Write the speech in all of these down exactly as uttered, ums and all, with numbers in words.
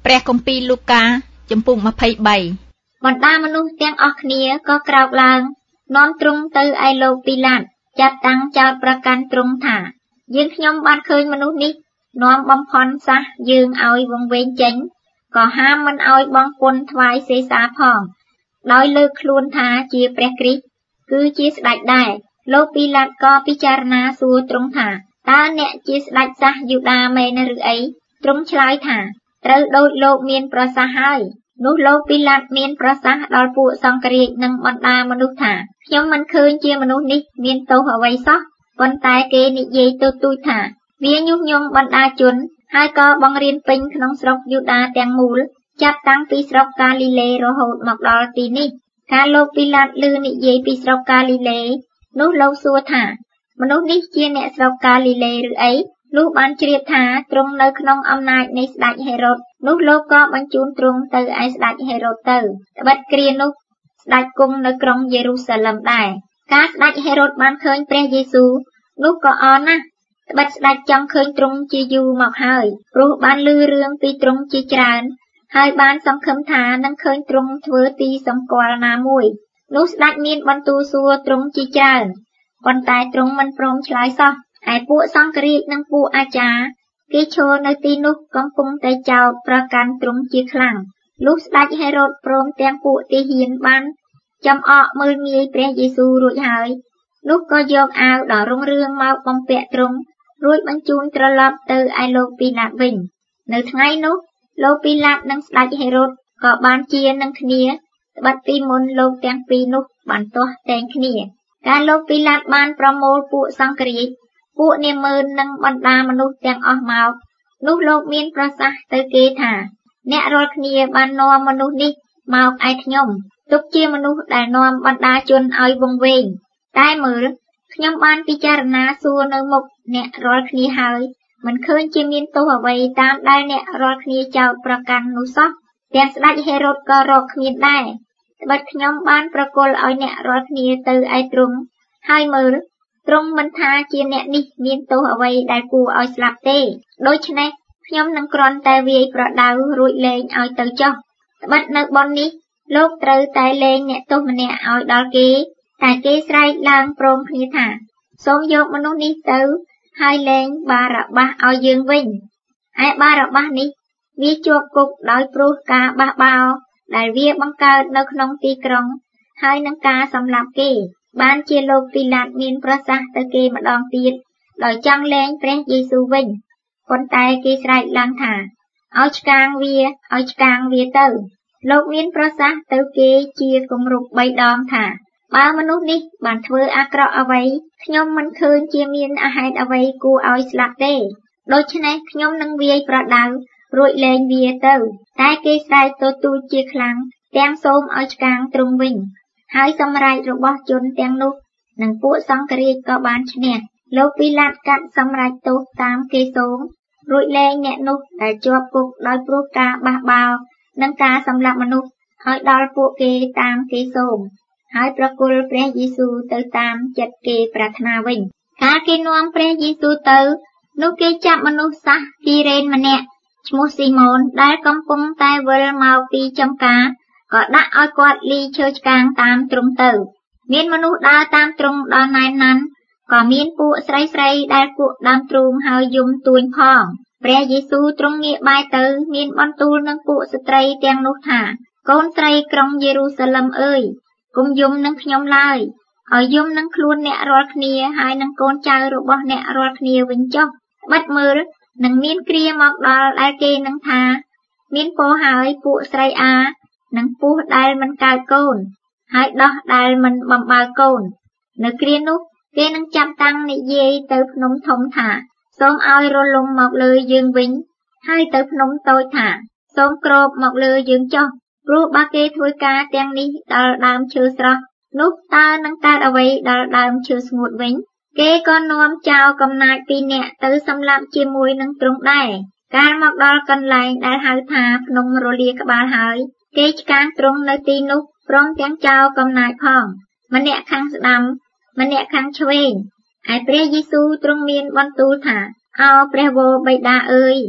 ព្រះគម្ពីរលូកាចំពុកยี่สิบสามបណ្ដាមនុស្សទាំងអស់គ្នាក៏ក្រោកឡើងនាំទ្រង់ទៅឯលោកពីឡាតចាត់តាំងចោទប្រកាន់ទ្រង់ថាយើងខ្ញុំបានឃើញមនុស្សនេះនាំបំផន់សះយើងឲ្យវង្វេងចេញក៏ហាមមិនឲ្យបង់ពន្ធថ្វាយសេសាផងដោយលើកខ្លួនថាជាព្រះគ្រីស្ទគឺជាស្ដេចដែរលោកពីឡាតក៏ពិចារណាសួរទ្រង់ថាតើអ្នកជាស្ដេចសះយូដាមែនឬអីទ្រង់ឆ្លើយថាត្រូវដូចលោកមានប្រសាសន៍ហើយនោះលោកពីឡាតមានប្រសាសន៍ដល់ពួកសង្ឃរាជនិងបណ្ដាមនុស្សថាខ្ញុំមិនឃើញជាមនុស្សនេះមានទោសអ្វីសោះប៉ុន្តែគេនិយាយទទូចថាវាញុះញង់បណ្ដាជនហើយក៏បង្រៀនពេញក្នុងស្រុកយូដាទាំងមូលចាប់តាំងពីស្រុកកាលីលេរហូតមកដល់ទីនេះកាលលោកពីឡាតឮនិយាយពីស្រុកកាលីលេនោះលោកសួរថាមនុស្សនេះជាអ្នកស្រុកកាលីលេឬអីនោះបានជ្រាបថាទ្រង់នៅក្នុងអំណាចនៃស្ដេចហេរ៉ុតនោះលោកក៏បញ្ជូនទ្រង់ទៅឯស្ដេចហេរ៉ុតទៅត្បិតគ្រានោះស្ដេចគង់នៅក្រុងយេរូសាឡឹមដែរកាលស្ដេចហេរ៉ុតបានឃើញព្រះយេស៊ូវនោះក៏អរណាស់ត្បិតស្ដេចចង់ឃើញទ្រង់ជាយូរមកហើយព្រោះបានឮរឿងពីទ្រង់ជាច្រើនហើយបានសង្ឃឹមថានឹងឃើញទ្រង់ធ្វើទីសម្គាល់ណាមួយនោះស្ដេចមានបន្ទូលសួរទ្រង់ជាច្រើនប៉ុន្តែទ្រង់មិនព្រមឆ្លើយសោះឯពួកសង្ឃរាជនិងពួកអាចារ្យគេឈរនៅទីនោះកំពុងតែចោទប្រកាន់ទ្រង់ជាខ្លាំងលុះស្ដេចហេរ៉ុតព្រមទាំងពួកទាហានបានចំអកមើលងាយព្រះយេស៊ូវរួចហើយនោះក៏យកអាវដ៏រុងរឿងមកបំពាក់ទ្រង់រួចបញ្ជូនត្រឡប់ទៅឯលោកពីឡាតវិញនៅថ្ងៃនោះលោកពីឡាតនិងស្ដេចហេរ៉ុតក៏បានជានឹងគ្នាត្បិតពីមុនលោកទាំងពីរនោះបានទាស់តែងគ្នាកាលលោកពីឡាតបានប្រមូលពួកសង្ឃរាជពួកនាម៉ឺននិងបណ្ដាមនុស្សទាំងអស់មកនោះលោកមានប្រសាសន៍ទៅគេថាអ្នករាល់គ្នាបាននាំមនុស្សនេះមកឯខ្ញុំទុកជាមនុស្សដែលនាំបណ្ដាជនឲ្យវង្វេងតែមើលខ្ញុំបានពិចារណាសួរនៅមុខអ្នករាល់គ្នាហើយមិនឃើញជាមានទោសអ្វីតាមដែលអ្នករាល់គ្នាចោទប្រកាន់នោះសោះទាំងស្ដេចហេរ៉ុតក៏រកគ្មានដែរត្បិតខ្ញុំបានប្រគល់ឲ្យអ្នករាល់គ្នាទៅឯទ្រង់ហើយមើលទ្រង់មិនថាជាអ្នកនេះមានទោសអ្វីដែលគួរឲ្យស្លាប់ទេដូច្នេះខ្ញុំនឹងគ្រាន់តែវាយប្រដៅរួចលែងឲ្យទៅចុះត្បិតនៅប៉ុននេះលោកត្រូវតែលែងអ្នកទោសម្នាក់ឲ្យដល់គេតែគេស្រែកឡើងព្រមគ្នាថាសូមយកមនុស្សនេះទៅហើយលែងបារ៉ាបាសឲ្យយើងវិញឯបារ៉ាបាសនេះវាជាប់គុកដោយព្រោះការបះបោរដែលវាបង្កើតនៅក្នុងទីក្រុងហើយនឹងការសម្លាប់គេបានជាលោកពីឡាតមានប្រសាសន៍ទៅគេម្ដងទៀតដោយចង់លែងព្រះយេស៊ូវវិញប៉ុន្តែគេស្រែកឡើងថាឲ្យឆ្កាងវាឲ្យឆ្កាងវាទៅលោកមានប្រសាសន៍ទៅគេជាគម្រប់បីដងថាបើមនុស្សនេះបានធ្វើអាក្រក់អ្វីខ្ញុំមិនឃើញជាមានអាហេតុអ្វីគួរឲ្យស្លាប់ទេដូច្នេះខ្ញុំនឹងវាយប្រដៅរួចលែងវាទៅតែគេស្រែកទទូចជាខ្លាំងទាំងសូមឲ្យឆ្កាងទ្រង់វិញហើយសម្រេចរបស់ជនទាំងនោះនិងពួកសង្ឃរាជក៏បានឈ្នះលោកពីឡាតកាត់សម្រេចទោសតាមគេសូមរួចលែងអ្នកនោះដែលជាប់គុកដោយព្រោះការបះបោរនិងការសម្លាប់មនុស្សឲ្យដល់ពួកគេតាមគេសូមហើយប្រគល់ព្រះយេស៊ូវទៅតាមចិត្តគេប្រាថ្នាវិញកាលគេនាំព្រះយេស៊ូវទៅនោះគេចាប់មនុស្សសាសគីរ៉េនម្នាក់ឈ្មោះស៊ីម៉ូនដែលកំពុងតែវិលមកពីចំការក៏ដាក់ឲ្យគាត់លីឈើឆ្កាងតាមទ្រង់ទៅមានមនុស្សដើរតាមទ្រង់ដល់ណែនណាន់ក៏មានពួកស្រីស្រីដែលពួកដើមទ្រូងហើយយំទួញផងព្រះយេស៊ូវទ្រង់ងាកបែរទៅមានបន្ទូលនឹងពួកស្ត្រីទាំងនោះថាកូនស្រីក្រុងយេរូសាឡឹមអើយកុំយំនឹងខ្ញុំឡើយឲ្យយំនឹងខ្លួនអ្នករាល់គ្នាហើយនឹងកូនចៅរបស់អ្នករាល់គ្នាវិញចុះត្បិតមើលនឹងមានគ្រាមកដល់ដែលគេនឹងថាមានពរហើយពួកស្រីអានិងពស់ដែលមិនកើតកូនហើយដោះដែលមិនបំបើកូននៅគ្រានោះគេនឹងចាប់តាំងនិយាយទៅភ្នំធំថាសូមឲ្យរលំមកលើយើងវិញហើយទៅភ្នំតូចថាសូមគ្របមកលើយើងចុះព្រោះបើគេធ្វើការទាំងនេះដល់ដើមឈើស្រស់នោះតើនឹងកើតអ្វីដល់ដើមឈើស្ងួតវិញគេក៏នាំចោលកំណាចពីរនាក់ទៅសម្លាប់ជាមួយនឹងទ្រង់ដែរកាលមកដល់កន្លែងដែលហៅថាភ្នំរលាក្បាលហើយគេឆ្កាងទ្រង់នៅទីនោះព្រមទាំងចោលកំណាចផងម្នាក់ខាងស្ដាំម្នាក់ខាងឆ្វេងឯព្រះយេស៊ូវទ្រង់មានបន្ទូលថាអោព្រះវរបិតាអើយ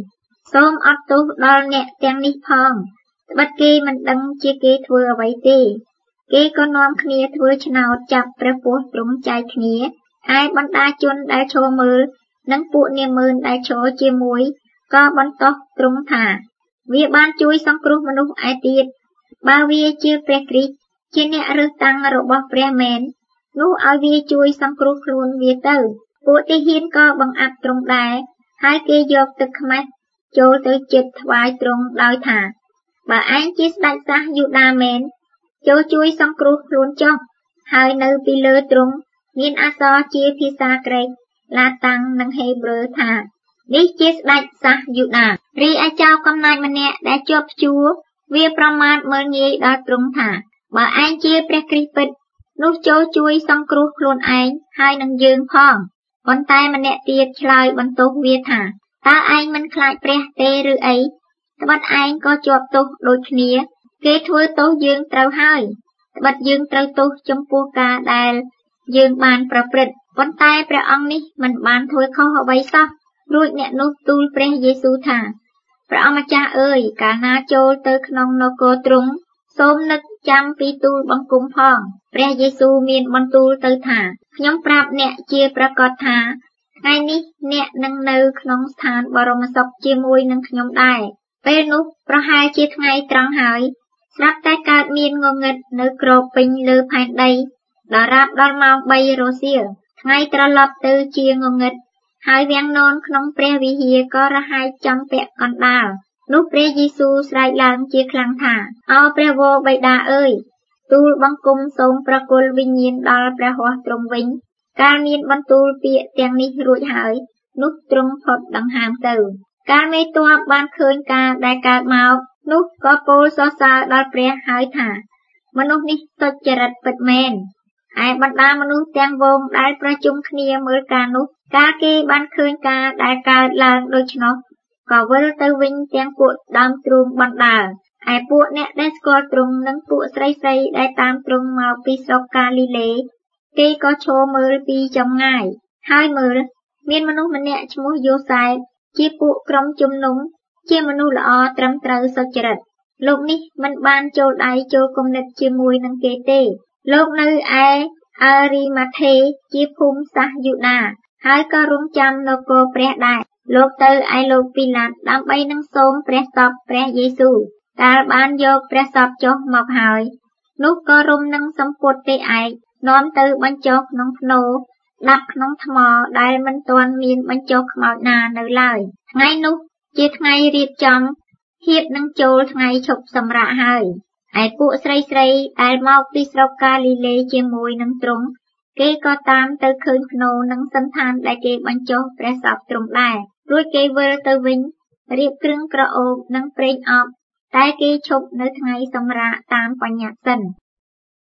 សូមអត់ទោសដល់អ្នកទាំងនេះផងត្បិតគេមិនដឹងជាគេធ្វើអ្វីទេគេក៏នាំគ្នាធ្វើឆ្នោតចាប់ព្រះពស់ទ្រង់ចែកគ្នាឯបណ្ដាជនដែលឈរមើលនិងពួកនាម៉ឺនដែលឈរជាមួយក៏បន្តោះទ្រង់ថាវាបានជួយសង្គ្រោះមនុស្សឯទៀតបើវាជាព្រះគ្រីស្ទជាអ្នករើសតាំងរបស់ព្រះមែននោះឲ្យវាជួយសង្គ្រោះខ្លួនវាទៅពួកទាហានក៏បង្អាប់ទ្រង់ដែរហើយគេយកទឹកខ្មេះចូលទៅជិតថ្វាយទ្រង់ដោយថាបើឯងជាស្ដេចសាសយូដាមែនចូលជួយសង្គ្រោះខ្លួនចុះហើយនៅពីលើទ្រង់មានអក្សរជាភាសាក្រិកឡាតាំងនិងហេប្រឺថានេះជាស្ដេចសាសយូដារីឯចៅកំណាចម្នាក់ដែលជាប់ជួរវាប្រមាថមើលងាយដល់ទ្រង់ថាបើឯងជាព្រះគ្រីស្ទពិតនោះចូលជួយសង្គ្រោះខ្លួនឯងហើយនឹងយើងផងប៉ុន្តែម្នាក់ទៀតឆ្លើយបន្ទោសវាថាតើឯងមិនខ្លាចព្រះទេឬអីត្បិតឯងក៏ជាប់ទោសដូចគ្នាគេធ្វើទោសយើងត្រូវហើយត្បិតយើងត្រូវទោសចំពោះការដែលយើងបានប្រព្រឹត្តប៉ុន្តែព្រះអង្គនេះមិនបានធ្វើខុសអ្វីសោះរួចអ្នកនោះទូលព្រះយេស៊ូវថាព្រះអង្គម្ចាស់អើយកាលណាចូលទៅក្នុងនគរទ្រង់សូមនឹកចាំពីទូលបង្គំផងព្រះយេស៊ូវមានបន្ទូលទៅថាខ្ញុំប្រាប់អ្នកជាប្រកាសថាថ្ងៃនេះអ្នកនឹងនៅក្នុងស្ថានបរមសុខជាមួយនឹងខ្ញុំដែរពេលនោះប្រហែលជាថ្ងៃត្រង់ហើយស្រាប់តែកើតមានងងឹតនៅគ្របពេញលើផែនដីដល់រាបដល់ម៉ោងបីរសៀលថ្ងៃត្រឡប់ទៅជាងងឹតហើយវាំងននក្នុងព្រះវិហារក៏រហែកចំពាក់កណ្ដាលនោះព្រះយេស៊ូវស្រែកឡើងជាខ្លាំងថាអោព្រះវរបិតាអើយទូលបង្គំសូមប្រគល់វិញ្ញាណដល់ព្រះហស្ថទ្រង់វិញកាលមានបន្ទូលពាក្យទាំងនេះរួចហើយនោះទ្រង់ផុតដង្ហើមទៅកាលមេទ័ពបានឃើញការដែលកើតមកនោះក៏ពោលសរសើរដល់ព្រះហើយថាមនុស្សនេះសុចរិតពិតមែនឯបណ្ដាមនុស្សទាំងវងដែលប្រជុំគ្នាមើលការនោះកាលគេបានឃើញការដែលកើតឡើងដូច្នោះក៏វិលទៅវិញទាំងពួកដើមទ្រូងបណ្ដាលឯពួកអ្នកដែលស្គាល់ទ្រង់និងពួកស្រីៗដែលតាមទ្រង់មកពីស្រុកកាលីលេគេក៏ឈរមើលពីចម្ងាយហើយមើលមានមនុស្សម្នាក់ឈ្មោះយូសែបជាពួកក្រុមជំនុំជាមនុស្សល្អត្រឹមត្រូវសុចរិតលោកនេះមិនបានចូលដៃចូលគំនិតជាមួយនឹងគេទេលោកនៅឯអេរីម៉ាថេជាភូមិសាសយូដាហើយក៏រង់ចាំនគរព្រះដែរលោកទៅឯលោកពីឡាតដើម្បីនឹងសូមព្រះសពព្រះយេស៊ូវកាលបានយកព្រះសពចុះមកហើយនោះក៏រុំនឹងសម្ពុតទេឯកនាំទៅបញ្ចុះក្នុងភ្នោដាក់ក្នុងថ្មដែលមិនទាន់មានបញ្ចុះខ្មោចណានៅឡើយថ្ងៃនោះជាថ្ងៃរៀបចំហៀបនឹងចូលថ្ងៃឈប់សម្រាកហើយឯពួកស្រីស្រីដែលមកពីស្រុកកាលីលេជាមួយនឹងទ្រង់គេក៏តាមទៅឃើញភ្នោនិងសន្តានដែលគេបញ្ចុះព្រះសពទ្រង់ដែររួចគេវិលទៅវិញរៀបគ្រឿងក្រអូបនិងប្រេងអប់តែគេឈប់នៅថ្ងៃសម្រាកតាមបញ្ញត្តិសិន